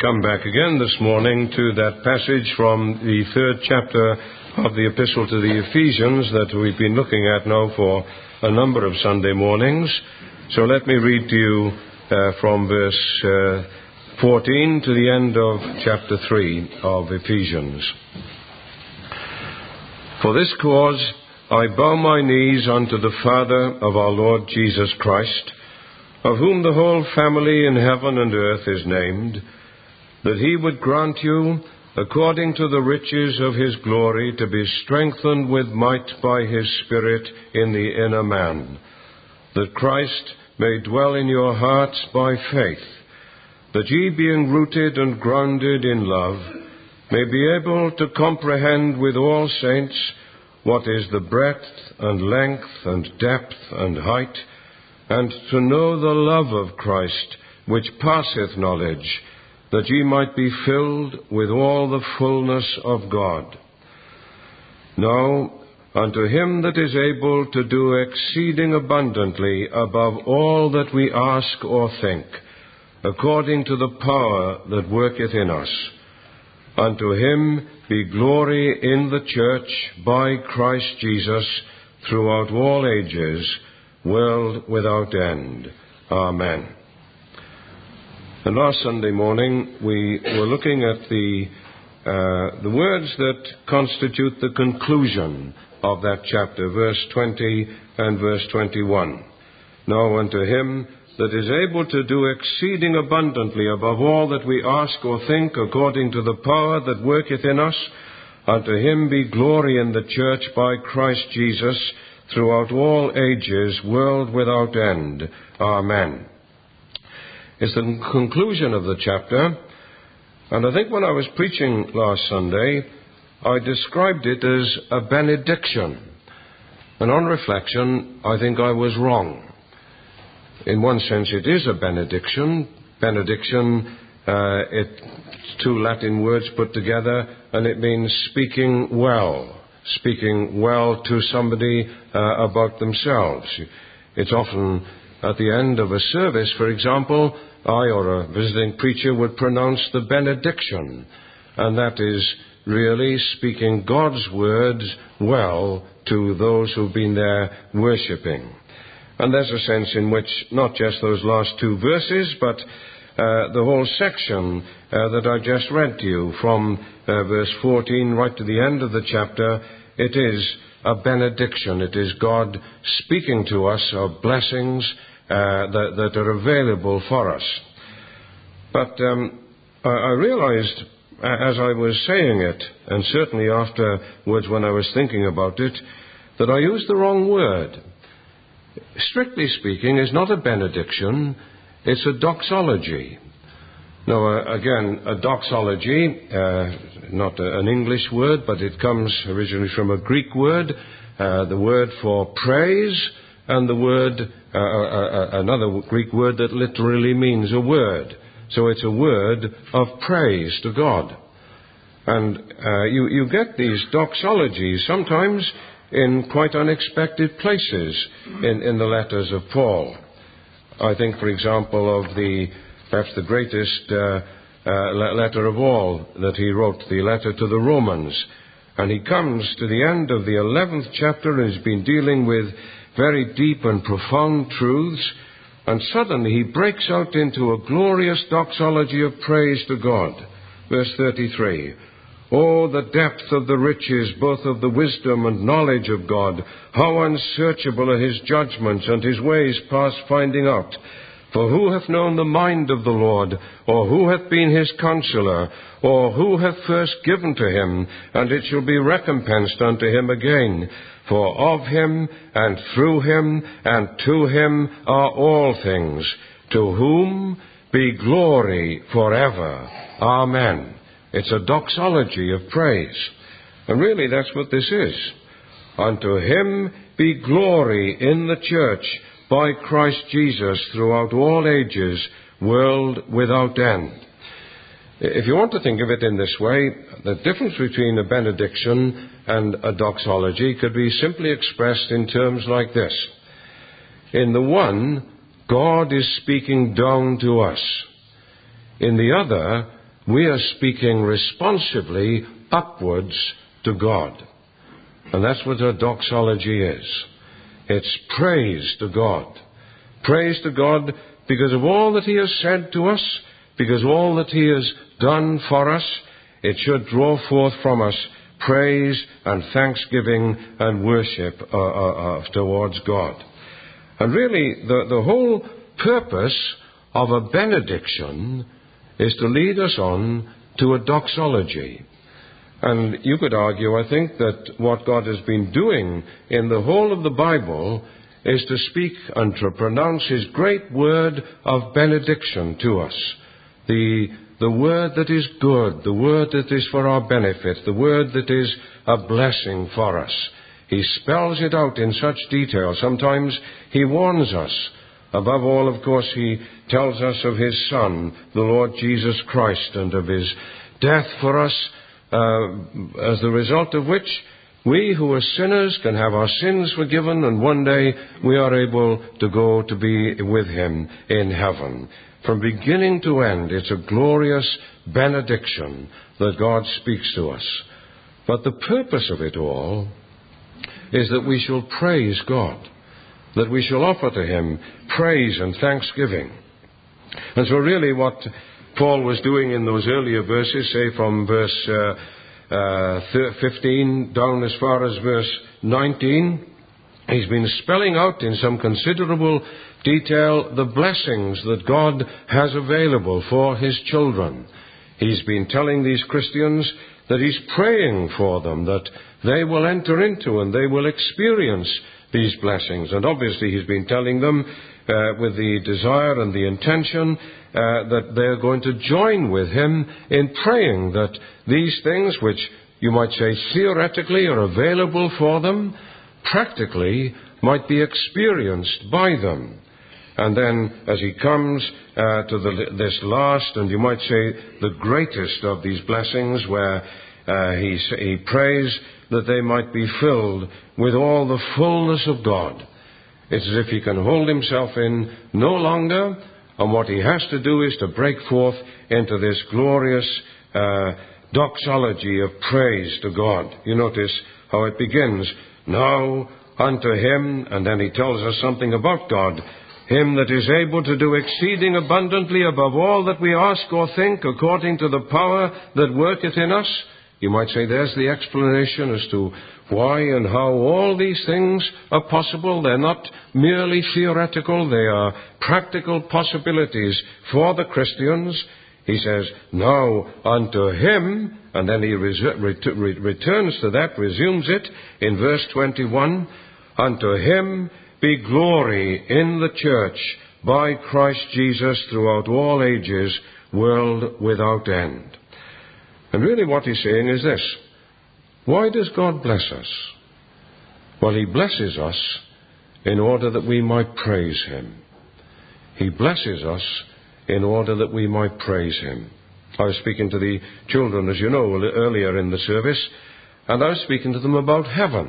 come back again this morning to that passage from the 3rd chapter of the Epistle to the Ephesians that we've been looking at now for a number of Sunday mornings. So let me read to you from verse 14 to the end of chapter 3 of Ephesians. For this cause I bow my knees unto the Father of our Lord Jesus Christ, of whom the whole family in heaven and earth is named, that he would grant you, according to the riches of his glory, to be strengthened with might by his Spirit in the inner man, that Christ may dwell in your hearts by faith, that ye, being rooted and grounded in love, may be able to comprehend with all saints what is the breadth and length and depth and height, and to know the love of Christ, which passeth knowledge, that ye might be filled with all the fullness of God. Now, unto him that is able to do exceeding abundantly above all that we ask or think, according to the power that worketh in us, unto him be glory in the church by Christ Jesus throughout all ages, world without end. Amen. And last Sunday morning we were looking at the words that constitute the conclusion of that chapter, verse 20 and verse 21. Now unto him that is able to do exceeding abundantly above all that we ask or think, according to the power that worketh in us, unto him be glory in the church by Christ Jesus throughout all ages, world without end. Amen. It's the conclusion of the chapter, and I think when I was preaching last Sunday, I described it as a benediction. And on reflection, I think I was wrong. In one sense, it is a benediction. Benediction, it's two Latin words put together, and it means speaking well to somebody about themselves. It's often at the end of a service, for example, I or a visiting preacher would pronounce the benediction, and that is really speaking God's words well to those who've been there worshipping. And there's a sense in which not just those last two verses, but the whole section that I just read to you from verse 14 right to the end of the chapter, it is a benediction. It is God speaking to us of blessings that are available for us. But I realized as I was saying it, and certainly afterwards when I was thinking about it, that I used the wrong word. Strictly speaking, it's not a benediction, it's a doxology. Now, again, a doxology, not an English word, but it comes originally from a Greek word, the word for praise, and the word, another Greek word that literally means a word. So it's a word of praise to God. And you get these doxologies sometimes in quite unexpected places in the letters of Paul. I think, for example, of perhaps the greatest letter of all that he wrote, the letter to the Romans. And he comes to the end of the 11th chapter and has been dealing with very deep and profound truths, and suddenly he breaks out into a glorious doxology of praise to God. Verse 33. Oh, the depth of the riches, both of the wisdom and knowledge of God! How unsearchable are his judgments, and his ways past finding out! For who hath known the mind of the Lord? Or who hath been his counselor? Or who hath first given to him, and it shall be recompensed unto him again? For of him, and through him, and to him are all things, to whom be glory forever. Amen. It's a doxology of praise. And really that's what this is. Unto him be glory in the church by Christ Jesus throughout all ages, world without end. If you want to think of it in this way, the difference between a benediction and a doxology could be simply expressed in terms like this. In the one, God is speaking down to us. In the other, we are speaking responsively upwards to God. And that's what a doxology is. It's praise to God. Praise to God because of all that He has said to us, because of all that He has done for us. It should draw forth from us praise and thanksgiving and worship towards God. And really, the whole purpose of a benediction is to lead us on to a doxology. And you could argue, I think, that what God has been doing in the whole of the Bible is to speak and to pronounce His great word of benediction to us. The word that is good, the word that is for our benefit, the word that is a blessing for us. He spells it out in such detail. Sometimes He warns us. Above all, of course, He tells us of His Son, the Lord Jesus Christ, and of His death for us, as the result of which we who are sinners can have our sins forgiven, and one day we are able to go to be with Him in heaven. From beginning to end, it's a glorious benediction that God speaks to us. But the purpose of it all is that we shall praise God, that we shall offer to Him praise and thanksgiving. And so really what Paul was doing in those earlier verses, say from verse 15 down as far as verse 19, he's been spelling out in some considerable detail the blessings that God has available for His children. He's been telling these Christians that He's praying for them, that they will enter into and they will experience these blessings. And obviously He's been telling them with the desire and the intention that they're going to join with Him in praying that these things, which you might say theoretically are available for them, practically might be experienced by them. And then as he comes to this last, and you might say the greatest of these blessings, where he prays that they might be filled with all the fullness of God. It's as if he can hold himself in no longer, and what he has to do is to break forth into this glorious doxology of praise to God. You notice how it begins. Now unto Him, and then he tells us something about God. Him that is able to do exceeding abundantly above all that we ask or think, according to the power that worketh in us. You might say there's the explanation as to why and how all these things are possible. They're not merely theoretical. They are practical possibilities for the Christians. He says, now unto Him, and then he returns to that, resumes it in verse 21, unto Him be glory in the church by Christ Jesus throughout all ages, world without end. And really what he's saying is this. Why does God bless us? Well, He blesses us in order that we might praise Him. He blesses us in order that we might praise Him. I was speaking to the children, as you know, earlier in the service, and I was speaking to them about heaven.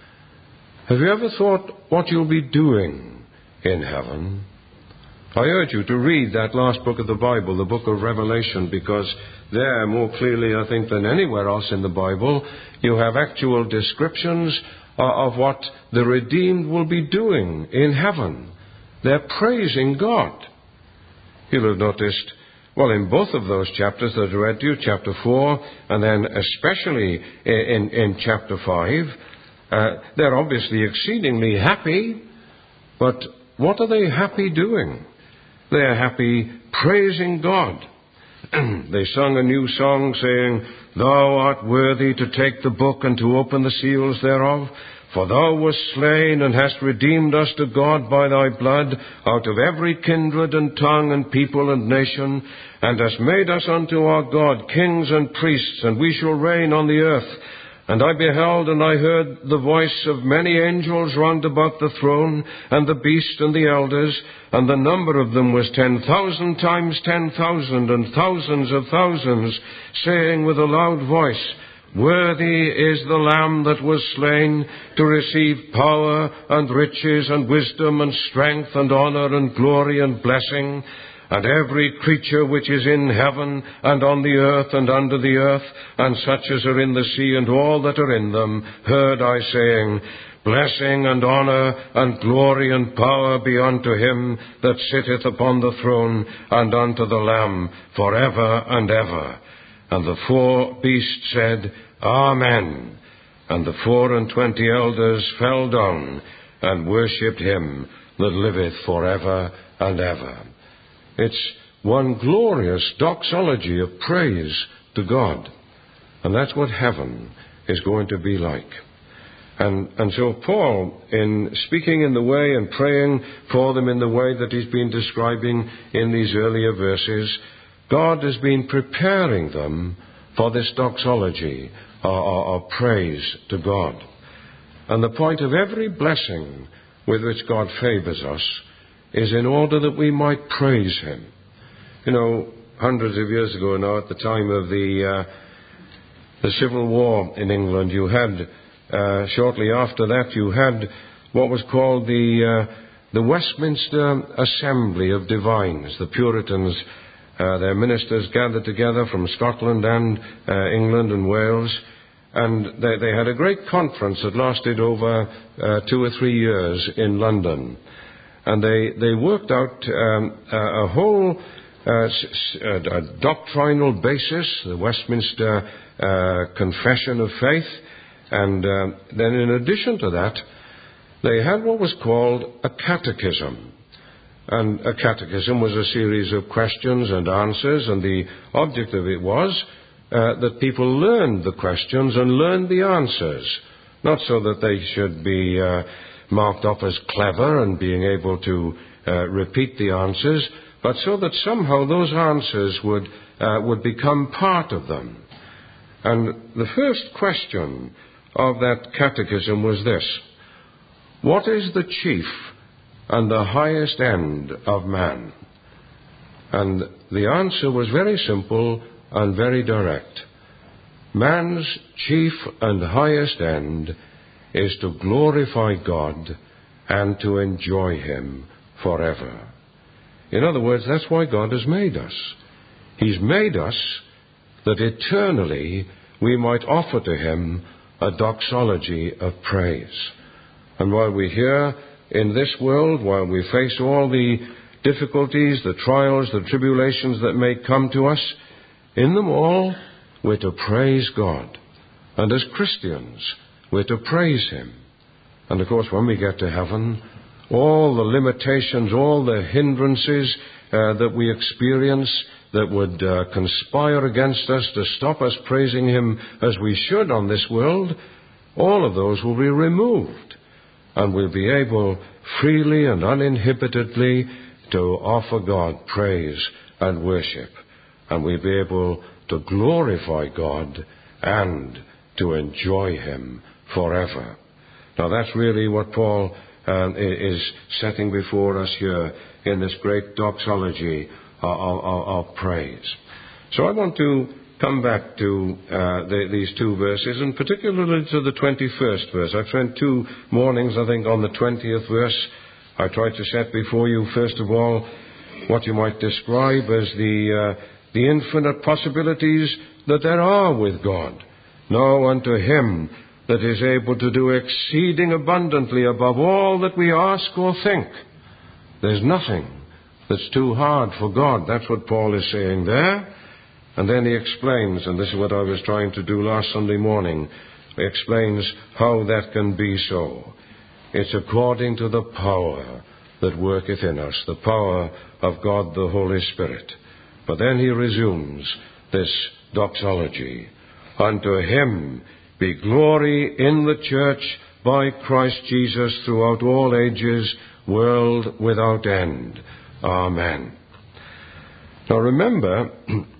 Have you ever thought what you'll be doing in heaven? I urge you to read that last book of the Bible, the book of Revelation, because there, more clearly, I think, than anywhere else in the Bible, you have actual descriptions of what the redeemed will be doing in heaven. They're praising God. You'll have noticed, well, in both of those chapters that I read to you, chapter 4, and then especially in chapter 5, they're obviously exceedingly happy, but what are they happy doing? They are happy praising God. They sung a new song saying, Thou art worthy to take the book and to open the seals thereof, for Thou wast slain and hast redeemed us to God by Thy blood out of every kindred and tongue and people and nation, and hast made us unto our God kings and priests, and we shall reign on the earth. And I beheld, and I heard the voice of many angels round about the throne, and the beast and the elders, and the number of them was 10,000 times 10,000, and thousands of thousands, saying with a loud voice, Worthy is the Lamb that was slain to receive power and riches and wisdom and strength and honor and glory and blessing. And every creature which is in heaven and on the earth and under the earth, and such as are in the sea and all that are in them, heard I saying, Blessing and honour and glory and power be unto him that sitteth upon the throne and unto the Lamb for ever and ever. And the 4 beasts said, Amen. And the 24 elders fell down and worshipped him that liveth for ever and ever. It's one glorious doxology of praise to God. And that's what heaven is going to be like. And so Paul, in speaking in the way and praying for them in the way that he's been describing in these earlier verses, God has been preparing them for this doxology or praise to God. And the point of every blessing with which God favors us is in order that we might praise him. You know, hundreds of years ago now, at the time of the Civil War in England, you had, shortly after that, you had what was called the Westminster Assembly of Divines. The Puritans, their ministers gathered together from Scotland and England and Wales, and they had a great conference that lasted over 2 or 3 years in London. And they worked out a whole a doctrinal basis, the Westminster Confession of Faith, and then in addition to that, they had what was called a catechism. And a catechism was a series of questions and answers, and the object of it was that people learned the questions and learned the answers, not so that they should be marked up as clever and being able to repeat the answers, but so that somehow those answers would become part of them. And the first question of that catechism was this: what is the chief and the highest end of man? And the answer was very simple and very direct. Man's chief and highest end is to glorify God and to enjoy him forever. In other words, that's why God has made us. He's made us that eternally we might offer to him a doxology of praise. And while we're here in this world, while we face all the difficulties, the trials, the tribulations that may come to us, in them all we're to praise God. And as Christians, we're to praise him. And of course, when we get to heaven, all the limitations, all the hindrances that we experience that would conspire against us to stop us praising him as we should on this world, all of those will be removed. And we'll be able freely and uninhibitedly to offer God praise and worship. And we'll be able to glorify God and to enjoy him forever. Now that's really what Paul is setting before us here in this great doxology of praise. So I want to come back to these 2 verses, and particularly to the 21st verse. I've spent 2 mornings, I think, on the 20th verse. I tried to set before you, first of all, what you might describe as the infinite possibilities that there are with God. Now unto him that is able to do exceeding abundantly above all that we ask or think. There's nothing that's too hard for God. That's what Paul is saying there. And then he explains, and this is what I was trying to do last Sunday morning, he explains how that can be so. It's according to the power that worketh in us, the power of God the Holy Spirit. But then he resumes this doxology. Unto him be glory in the church by Christ Jesus throughout all ages, world without end. Amen. Now remember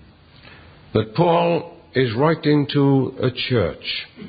that Paul is writing to a church.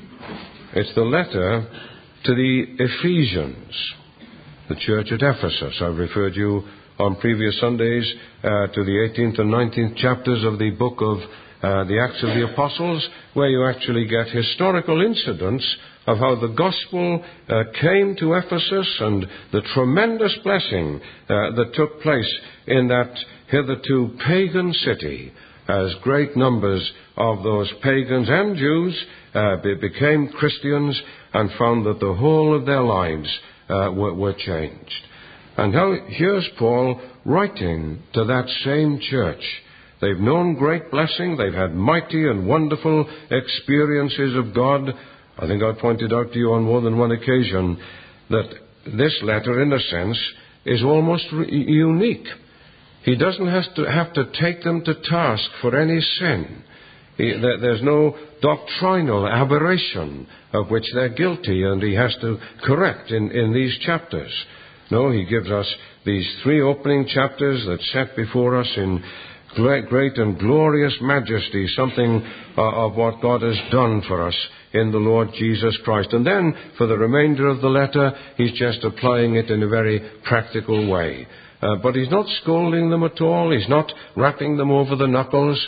It's the letter to the Ephesians, the church at Ephesus. I've referred you on previous Sundays to the 18th and 19th chapters of the book of the Acts of the Apostles, where you actually get historical incidents of how the gospel came to Ephesus and the tremendous blessing that took place in that hitherto pagan city, as great numbers of those pagans and Jews became Christians and found that the whole of their lives were changed. And now here's Paul writing to that same church. They've known great blessing. They've had mighty and wonderful experiences of God. I think I pointed out to you on more than one occasion that this letter, in a sense, is almost unique. He doesn't have to take them to task for any sin. There's no doctrinal aberration of which they're guilty, and he has to correct in these chapters. No, he gives us these 3 opening chapters that set before us in great and glorious majesty something of what God has done for us in the Lord Jesus Christ. And then, for the remainder of the letter, he's just applying it in a very practical way. But he's not scolding them at all. He's not rapping them over the knuckles.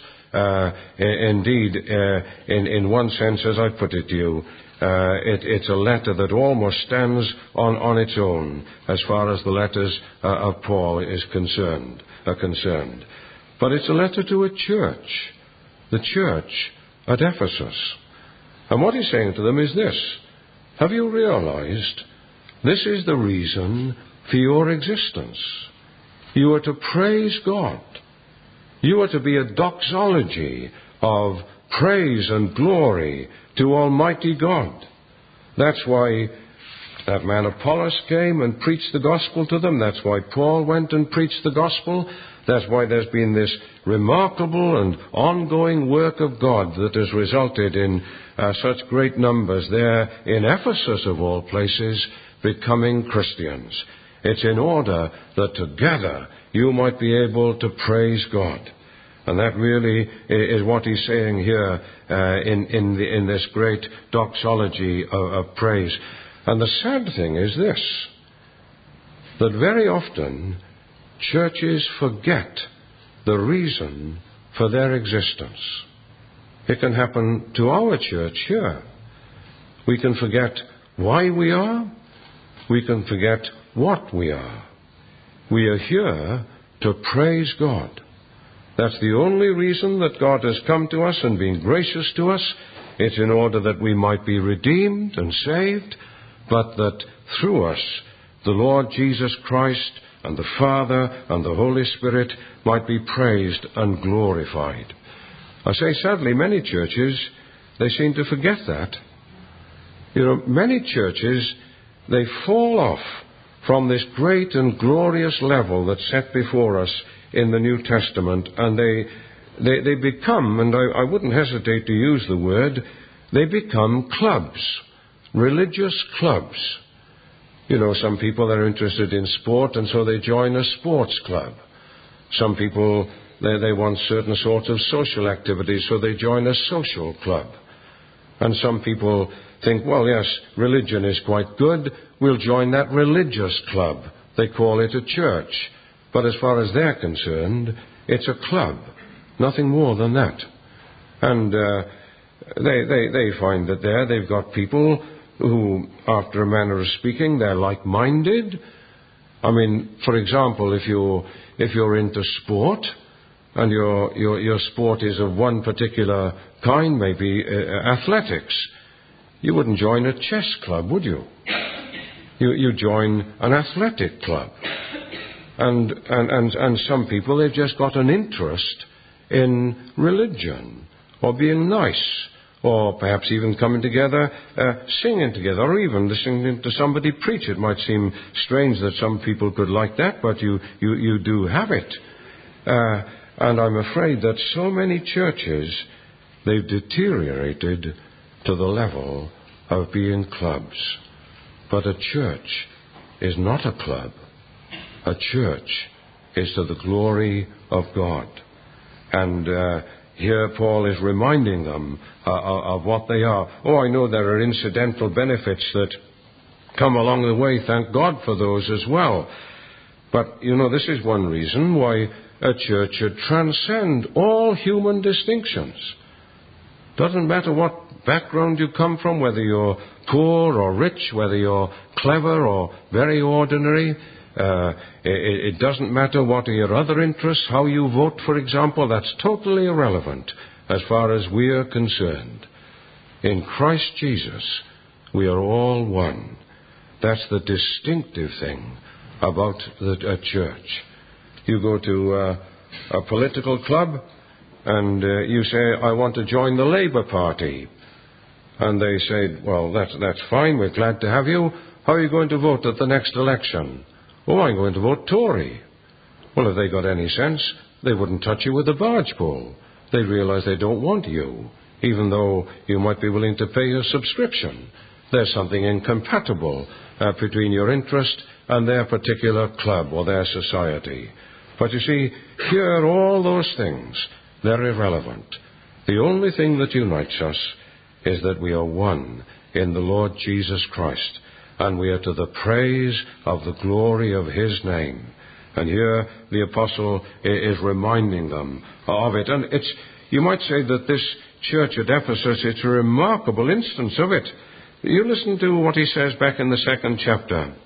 Indeed, in one sense, as I put it to you, it's a letter that almost stands on its own as far as the letters of Paul are concerned. But it's a letter to a church, the church at Ephesus. And what he's saying to them is this: have you realized this is the reason for your existence? You are to praise God. You are to be a doxology of praise and glory to Almighty God. That's why that man Apollos came and preached the gospel to them. That's why Paul went and preached the gospel. That's why there's been this remarkable and ongoing work of God that has resulted in such great numbers there in Ephesus, of all places, becoming Christians. It's in order that together you might be able to praise God. And that really is what he's saying here in this great doxology of praise. And the sad thing is this, that very often churches forget the reason for their existence. It can happen to our church here. We can forget why we are. We can forget what we are. We are here to praise God. That's the only reason that God has come to us and been gracious to us. It's in order that we might be redeemed and saved, but that through us the Lord Jesus Christ and the Father and the Holy Spirit might be praised and glorified. I say, sadly, many churches, they seem to forget that. Many churches, they fall off from this great and glorious level that's set before us in the New Testament, and they become, and I wouldn't hesitate to use the word, they become clubs, religious clubs. Some people are interested in sport, and so they join a sports club. Some people, they want certain sorts of social activities, so they join a social club. And some people think, well, yes, religion is quite good, we'll join that religious club. They call it a church. But as far as they're concerned, it's a club, nothing more than that. And they find that there they've got people who, after a manner of speaking, they're like-minded. I mean, for example, if you're into sport, and your sport is of one particular kind, maybe athletics, you wouldn't join a chess club, would you? You join an athletic club. And some people, they've just got an interest in religion, or being nice, or perhaps even coming together, singing together, or even listening to somebody preach. It might seem strange that some people could like that, but you do have it. And I'm afraid that so many churches, they've deteriorated to the level of being clubs. But a church is not a club. A church is to the glory of God. And here Paul is reminding them of what they are. Oh, I know there are incidental benefits that come along the way. Thank God for those as well. But, this is one reason why a church should transcend all human distinctions. Doesn't matter what background you come from, whether you're poor or rich, whether you're clever or very ordinary. It doesn't matter what are your other interests, how you vote, for example. That's totally irrelevant as far as we are concerned. In Christ Jesus, we are all one. That's the distinctive thing about a church. You go to a political club and you say, I want to join the Labour Party. And they say, well, that's fine, we're glad to have you. How are you going to vote at the next election? Oh, I'm going to vote Tory. Well, if they got any sense, they wouldn't touch you with a barge pole. They realize they don't want you, even though you might be willing to pay a subscription. There's something incompatible between your interest and their particular club or their society. But you see, here all those things, they're irrelevant. The only thing that unites us is that we are one in the Lord Jesus Christ, and we are to the praise of the glory of His name. And here the apostle is reminding them of it. And you might say that this church at Ephesus, it's a remarkable instance of it. You listen to what he says back in the 2nd chapter.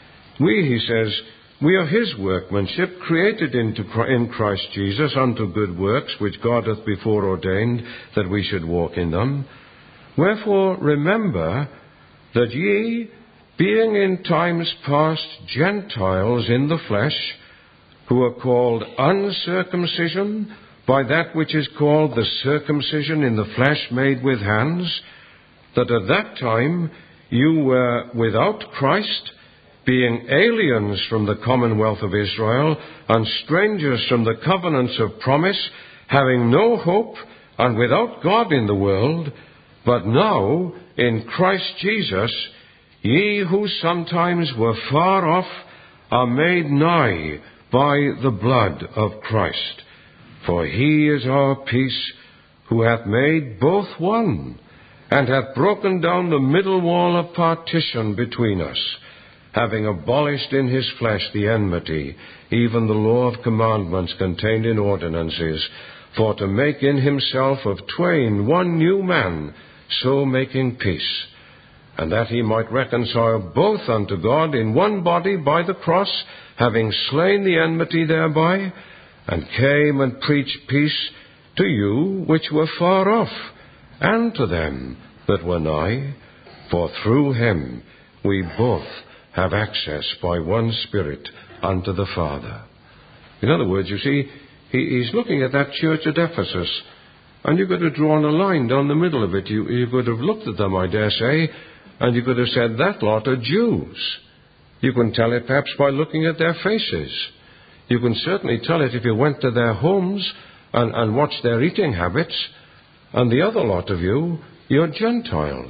He says, we are His workmanship, created in Christ Jesus unto good works, which God hath before ordained that we should walk in them. Wherefore remember that ye, being in times past Gentiles in the flesh, who are called uncircumcision by that which is called the circumcision in the flesh made with hands, that at that time you were without Christ, being aliens from the commonwealth of Israel, and strangers from the covenants of promise, having no hope, and without God in the world. But now, in Christ Jesus, ye who sometimes were far off are made nigh by the blood of Christ. For He is our peace, who hath made both one, and hath broken down the middle wall of partition between us, having abolished in His flesh the enmity, even the law of commandments contained in ordinances, for to make in Himself of twain one new man, so making peace, and that He might reconcile both unto God in one body by the cross, having slain the enmity thereby, and came and preached peace to you which were far off, and to them that were nigh. For through Him we both have access by one Spirit unto the Father. In other words, you see, he's looking at that church at Ephesus, and you could have drawn a line down the middle of it. You could have looked at them, I dare say, and you could have said, that lot are Jews. You can tell it perhaps by looking at their faces. You can certainly tell it if you went to their homes and watched their eating habits. And the other lot of you, you're Gentiles.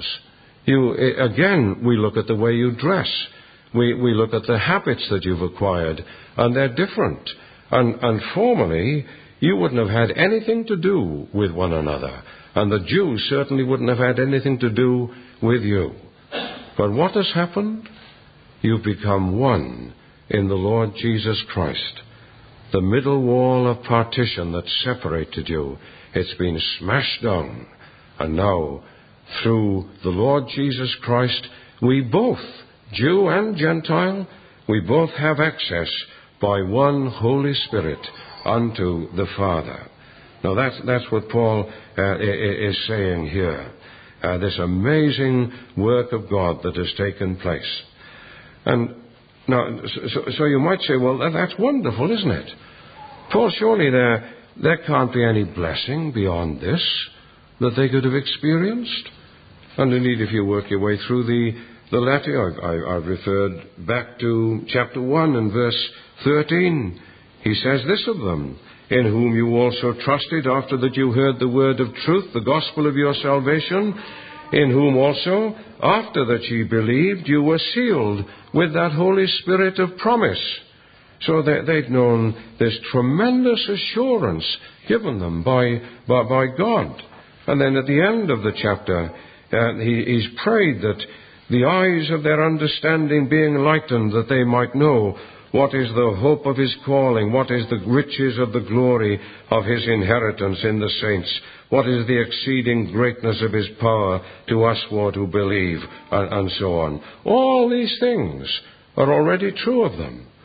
Again, we look at the way you dress. We look at the habits that you've acquired, and they're different. And formerly, you wouldn't have had anything to do with one another, and the Jews certainly wouldn't have had anything to do with you. But what has happened? You've become one in the Lord Jesus Christ. The middle wall of partition that separated you, it's been smashed down. And now, through the Lord Jesus Christ, we both, Jew and Gentile, we both have access by one Holy Spirit unto the Father. Now that's what Paul is saying here. This amazing work of God that has taken place. And now, so you might say, well, that's wonderful, isn't it? Paul, surely there can't be any blessing beyond this that they could have experienced. And indeed, if you work your way through the letter, I've referred back to chapter 1 and verse 13. He says this of them, in whom you also trusted after that you heard the word of truth, the gospel of your salvation, in whom also, after that ye believed, you were sealed with that Holy Spirit of promise. So they'd known this tremendous assurance given them by God. And then at the end of the chapter, he's prayed that the eyes of their understanding being enlightened, that they might know what is the hope of His calling, what is the riches of the glory of His inheritance in the saints, what is the exceeding greatness of His power to usward who believe, and so on. All these things are already true of them.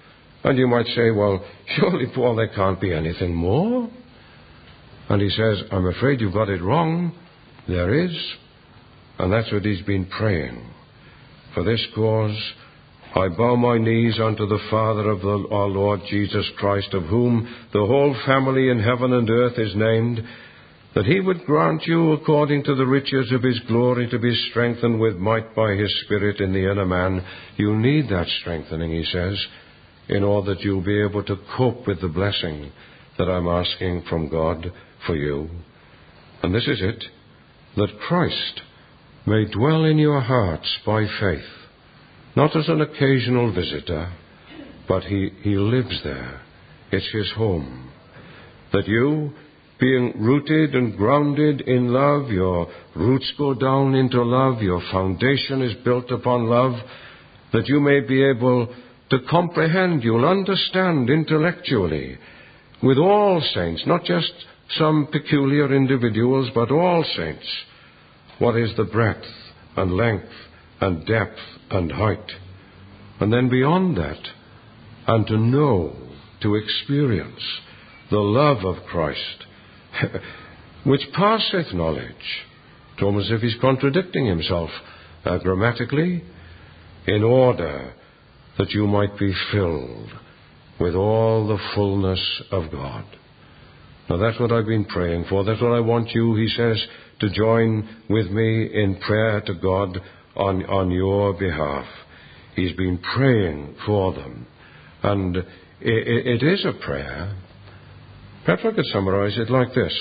And you might say, well, surely, Paul, there can't be anything more. And he says, I'm afraid you've got it wrong. There is. And that's what he's been praying. For this cause, I bow my knees unto the Father of our Lord Jesus Christ, of whom the whole family in heaven and earth is named, that he would grant you, according to the riches of his glory, to be strengthened with might by his Spirit in the inner man. You need that strengthening, he says, in order that you'll be able to cope with the blessing that I'm asking from God for you. And this is it, that Christ may dwell in your hearts by faith, not as an occasional visitor, but he lives there. It's his home. That you, being rooted and grounded in love, your roots go down into love, your foundation is built upon love, that you may be able to comprehend, you'll understand intellectually, with all saints, not just some peculiar individuals, but all saints, what is the breadth and length and depth and height. And then beyond that, and to know, to experience the love of Christ, which passeth knowledge. It's almost as if he's contradicting himself grammatically, in order that you might be filled with all the fullness of God. Now that's what I've been praying for. That's what I want you, he says, to join with me in prayer to God on your behalf. He's been praying for them. And it is a prayer. Perhaps I could summarize it like this.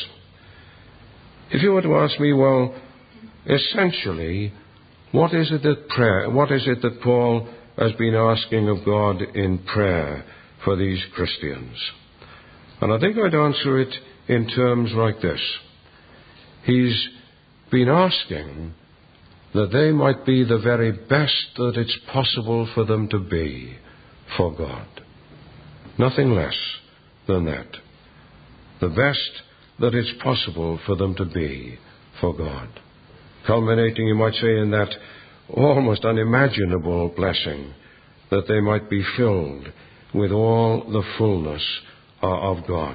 If you were to ask me, well, essentially, what is it that Paul has been asking of God in prayer for these Christians? And I think I'd answer it in terms like this. He's been asking that they might be the very best that it's possible for them to be for God. Nothing less than that. The best that it's possible for them to be for God. Culminating, you might say, in that almost unimaginable blessing, that they might be filled with all the fullness of God.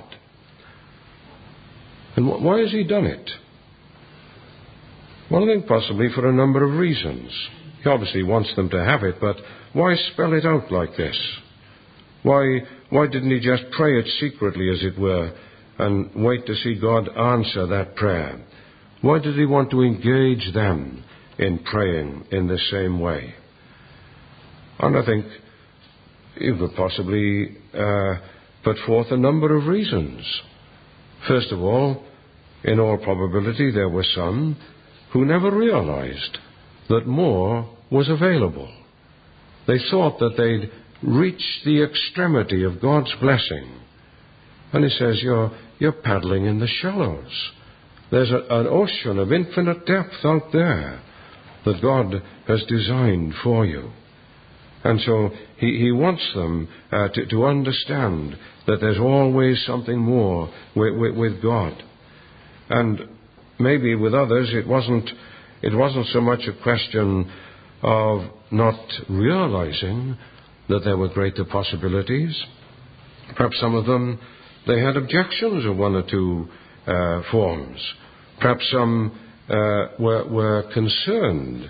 And why has he done it? Well, I think possibly for a number of reasons. He obviously wants them to have it, but why spell it out like this? Why didn't he just pray it secretly, as it were, and wait to see God answer that prayer? Why did he want to engage them in praying in the same way? And I think you could possibly put forth a number of reasons. First of all, in all probability, there were some who never realized that more was available. They thought that they'd reached the extremity of God's blessing. And he says, you're paddling in the shallows. There's an ocean of infinite depth out there that God has designed for you. And so he wants them to understand that there's always something more with God. And maybe with others it wasn't so much a question of not realizing that there were greater possibilities. Perhaps some of them, they had objections of one or two forms. Perhaps some were concerned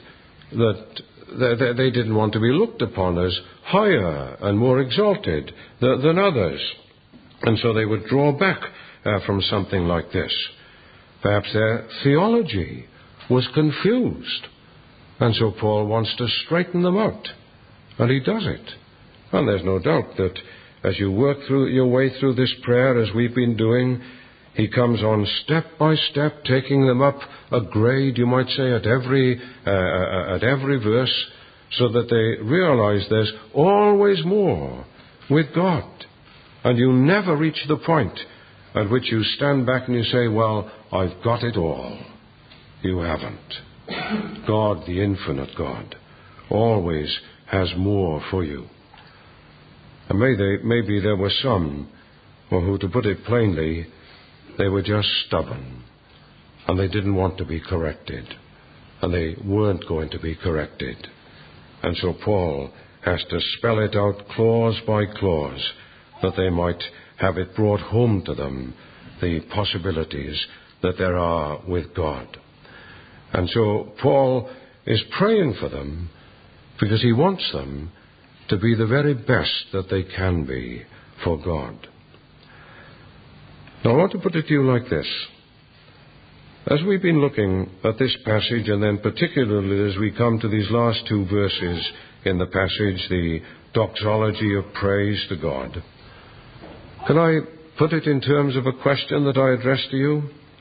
that they didn't want to be looked upon as higher and more exalted than others. And so they would draw back from something like this. Perhaps their theology was confused. And so Paul wants to straighten them out. And he does it. And there's no doubt that as you work through your way through this prayer, as we've been doing, he comes on step by step, taking them up a grade, you might say, at every verse, so that they realize there's always more with God. And you never reach the point at which you stand back and you say, well, I've got it all. You haven't. God, the infinite God, always has more for you. And maybe there were some who, to put it plainly, they were just stubborn, and they didn't want to be corrected, and they weren't going to be corrected. And so Paul has to spell it out clause by clause, that they might have it brought home to them, the possibilities that there are with God. And so Paul is praying for them because he wants them to be the very best that they can be for God. Now, I want to put it to you like this. As we've been looking at this passage, and then particularly as we come to these last two verses in the passage, the doxology of praise to God, can I put it in terms of a question that I address to you?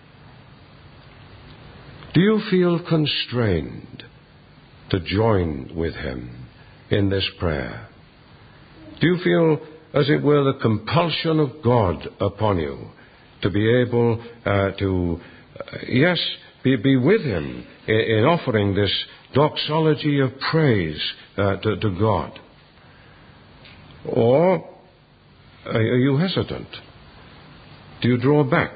Do you feel constrained to join with him in this prayer? Do you feel, as it were, the compulsion of God upon you to be able to be with him in offering this doxology of praise to God? Or are you hesitant? Do you draw back?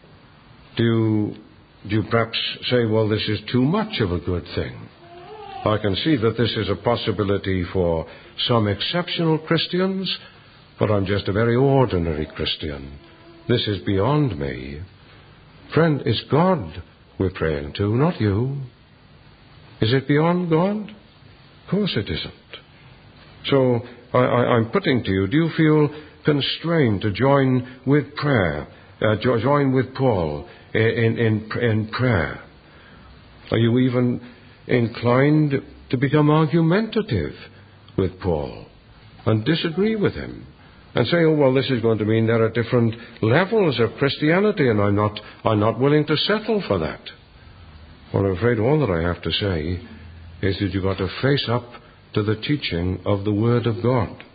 Do you perhaps say, well, this is too much of a good thing? I can see that this is a possibility for some exceptional Christians, but I'm just a very ordinary Christian. This is beyond me. Friend, it's God we're praying to, not you. Is it beyond God? Of course it isn't. So I'm putting to you, do you feel constrained to join with prayer, join with Paul in prayer? Are you even inclined to become argumentative with Paul and disagree with him and say, oh, well, this is going to mean there are different levels of Christianity, and I'm not willing to settle for that? Well, I'm afraid all that I have to say is that you've got to face up to the teaching of the Word of God.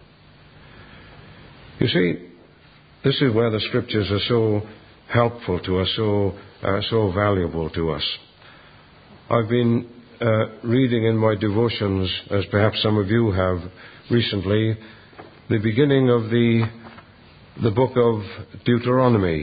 You see, this is where the Scriptures are so helpful to us, so valuable to us. I've been reading in my devotions, as perhaps some of you have recently, the beginning of the book of Deuteronomy,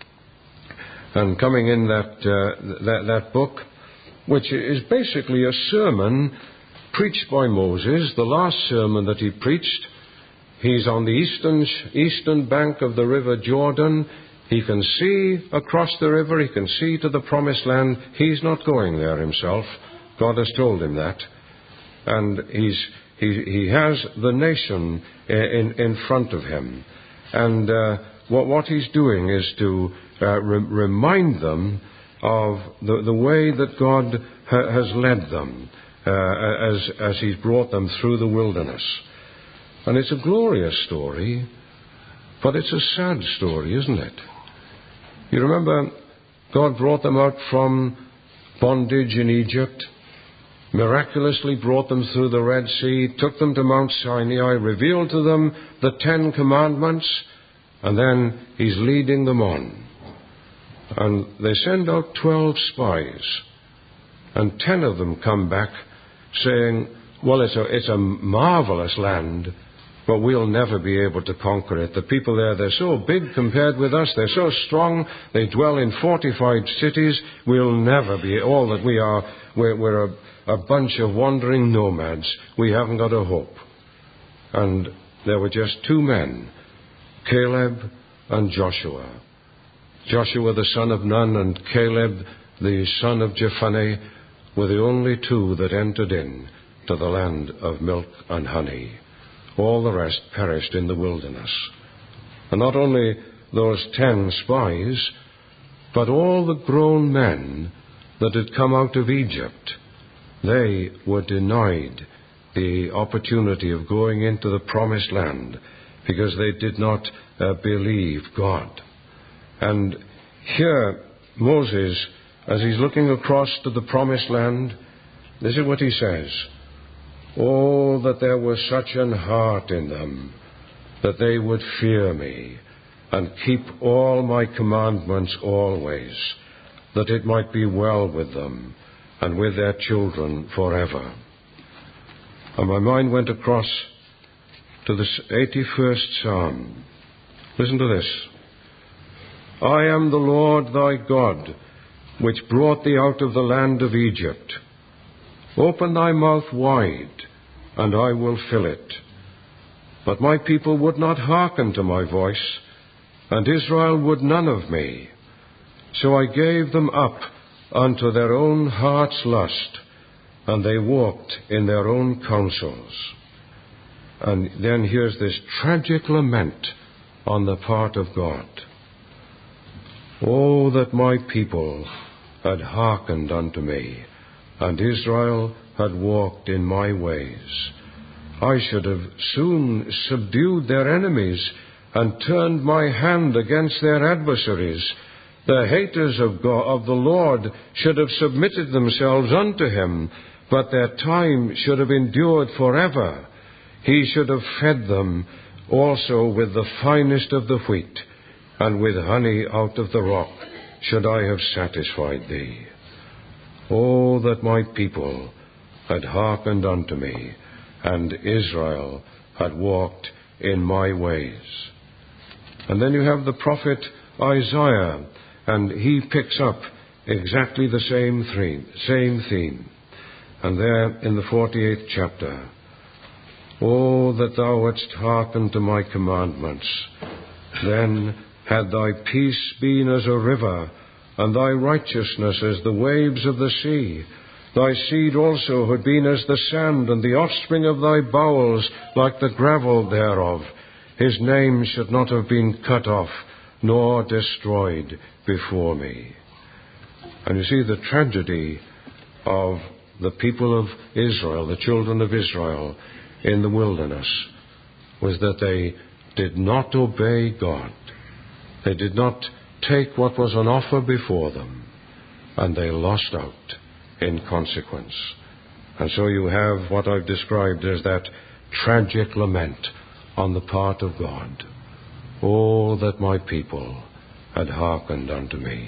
and coming in that book, which is basically a sermon preached by Moses, the last sermon that he preached. He's on the eastern bank of the river Jordan. He can see across the river. He can see to the promised land. He's not going there himself. God has told him that. And he has the nation in front of him. And what he's doing is to remind them of the way that God has led them as he's brought them through the wilderness. And it's a glorious story, but it's a sad story, isn't it? You remember, God brought them out from bondage in Egypt, miraculously brought them through the Red Sea, took them to Mount Sinai, revealed to them the 10 Commandments, and then he's leading them on. And they send out 12 spies, and 10 of them come back saying, well, it's a marvelous land, but we'll never be able to conquer it. The people there, they're so big compared with us. They're so strong. They dwell in fortified cities. We'll never be all that we are. We're a bunch of wandering nomads. We haven't got a hope. And there were just 2 men, Caleb and Joshua. Joshua the son of Nun and Caleb the son of Jephunneh were the only 2 that entered in to the land of milk and honey. All the rest perished in the wilderness. And not only those 10 spies, but all the grown men that had come out of Egypt, they were denied the opportunity of going into the promised land because they did not believe God. And here, Moses, as he's looking across to the promised land, this is what he says. Oh, that there were such an heart in them, that they would fear me, and keep all my commandments always, that it might be well with them, and with their children forever. And my mind went across to the 81st Psalm. Listen to this. I am the Lord thy God, which brought thee out of the land of Egypt. Open thy mouth wide, and I will fill it. But my people would not hearken to my voice, and Israel would none of me. So I gave them up unto their own heart's lust, and they walked in their own counsels. And then here's this tragic lament on the part of God. Oh, that my people had hearkened unto me, and Israel had walked in my ways. I should have soon subdued their enemies, and turned my hand against their adversaries. The haters of God, of the Lord, should have submitted themselves unto him, but their time should have endured forever. He should have fed them also with the finest of the wheat, and with honey out of the rock should I have satisfied thee. Oh, that my people had hearkened unto me, and Israel had walked in my ways. And then you have the prophet Isaiah, and he picks up exactly the same theme. And there in the 48th chapter, oh, that thou wouldst hearken to my commandments, then had thy peace been as a river, and thy righteousness as the waves of the sea. Thy seed also had been as the sand, and the offspring of thy bowels like the gravel thereof. His name should not have been cut off, nor destroyed before me. And you see, the tragedy of the people of Israel, the children of Israel in the wilderness, was that they did not obey God. They did not take what was on offer before them, and they lost out in consequence. And so you have what I've described as that tragic lament on the part of God. Oh, that my people had hearkened unto me.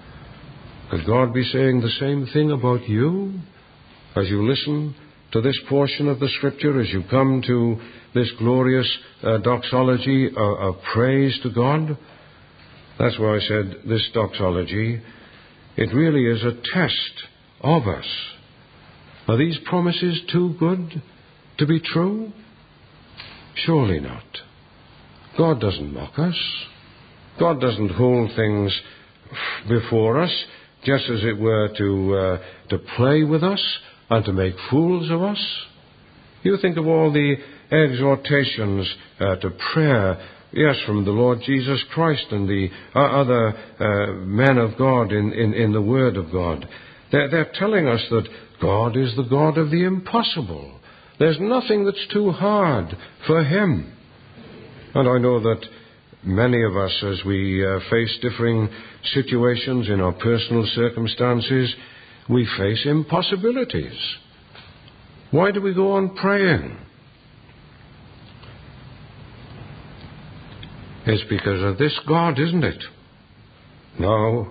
Could God be saying the same thing about you as you listen to this portion of the Scripture, as you come to this glorious doxology of praise to God? That's why I said this doxology, it really is a test of us. Are these promises too good to be true? Surely not. God doesn't mock us. God doesn't hold things before us just as it were to play with us and to make fools of us. You think of all the exhortations to prayer, yes, from the Lord Jesus Christ and the other men of God in the Word of God. They're telling us that God is the God of the impossible. There's nothing that's too hard for him. And I know that many of us, as we face differing situations in our personal circumstances, we face impossibilities. Why do we go on praying? It's because of this God, isn't it? Now,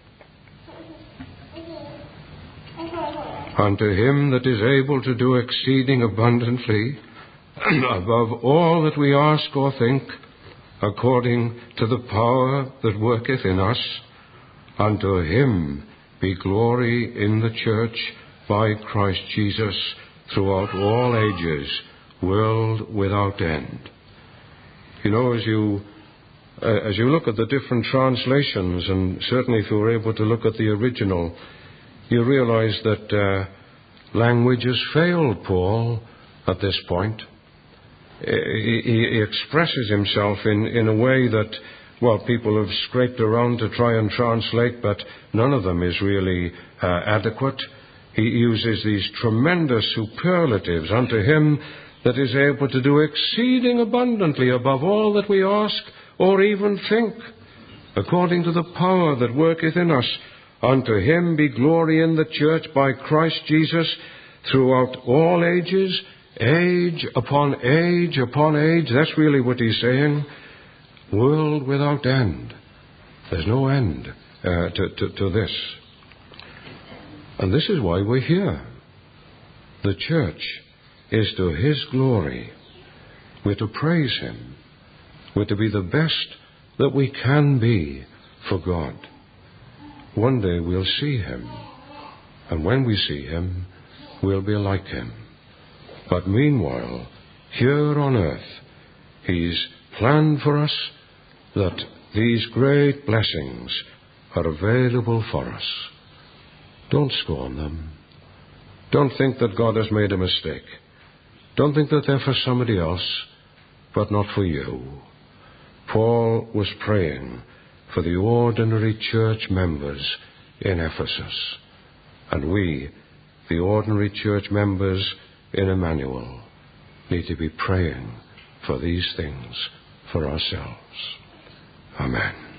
unto him that is able to do exceeding abundantly above all that we ask or think, according to the power that worketh in us, unto him be glory in the church by Christ Jesus throughout all ages, world without end. You know, as you look at the different translations, and certainly if you were able to look at the original, you realize that language has failed Paul at this point. He expresses himself in a way that, well, people have scraped around to try and translate, but none of them is really adequate. He uses these tremendous superlatives, unto him that is able to do exceeding abundantly above all that we ask or even think, according to the power that worketh in us. Unto him be glory in the church by Christ Jesus throughout all ages, age upon age upon age. That's really what he's saying. World without end. There's no end to this. And this is why we're here. The church is to his glory. We're to praise him. We're to be the best that we can be for God. One day we'll see him. And when we see him, we'll be like him. But meanwhile, here on earth, He's planned for us that these great blessings are available for us. Don't scorn them. Don't think that God has made a mistake. Don't think that they're for somebody else, but not for you. Paul was praying for the ordinary church members in Ephesus. And we, the ordinary church members in Emmanuel, need to be praying for these things for ourselves. Amen.